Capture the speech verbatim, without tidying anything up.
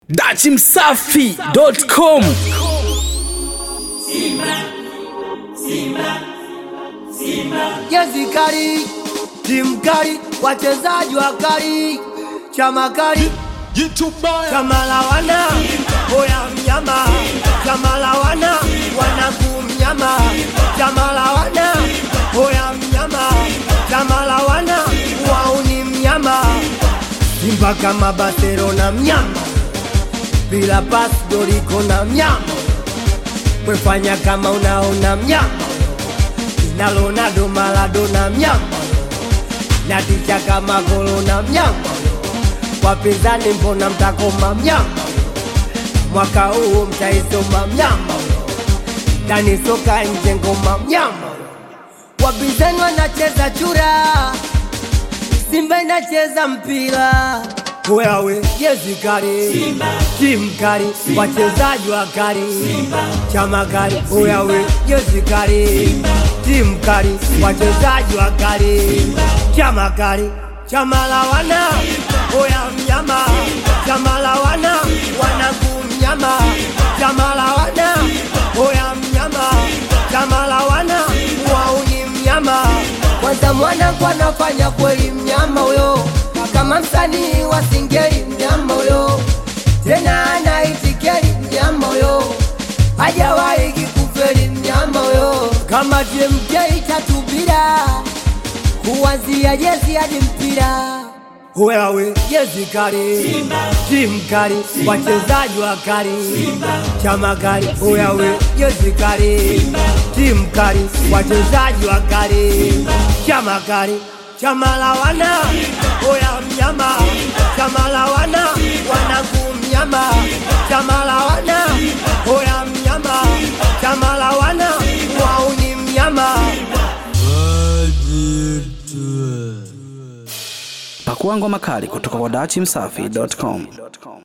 dachi msafi dot com. Simba, Simba, Simba. Jezi kali, timu kali, wachezaji wakali, chama kali, chama la wana, oya mnyama, chama la wana, wanaku mnyama, chama la wana, oya mnyama, chama la wana, wauni mnyama. Simba kama Barcelona mnyama, bila pasi Doriko na mnyama, wefanya kama unaona mnyama, na Ronaldo Maradona mnyama, na ticha kama Corona mnyama, wapinzani mbona mtakoma mnyama, mwaka huu mtaisoma mnyama, ndani soka nje ngoma mnyama, wapinzani wanacheza chura, Simba inacheza mpira. Wewe jezi kali, timu kali, wachezaji wakali, chama kali. Wewe jezi kali, timu kali, wachezaji wakali, chama kali, chama la wana, oya mnyama, chama la wana, wanaku mnyama, chama la wana, oya mnyama, chama la wana, wauni mnyama. Kwanza mwana kwa nafanya kweli mnyama huyo, kama msanii wa singeli mnyama huyo, tena anaitikeli mnyama huyo, hajawahi kikufeli mnyama huyo, kama T M K itatubira kuanzia jezi hadi mpira. Wewe jezi kali, timu kali, wachezaji wakali, chama kali. Wewe jezi kali, timu kali, wachezaji wakali, chama kali, chama la wana, oya mnyama, chama la wana, wanaku mnyama, chama la wana, oya mnyama, chama la wana, wauni mnyama. Pakua ngoma kali kutoka kwa dachi msafi dot com.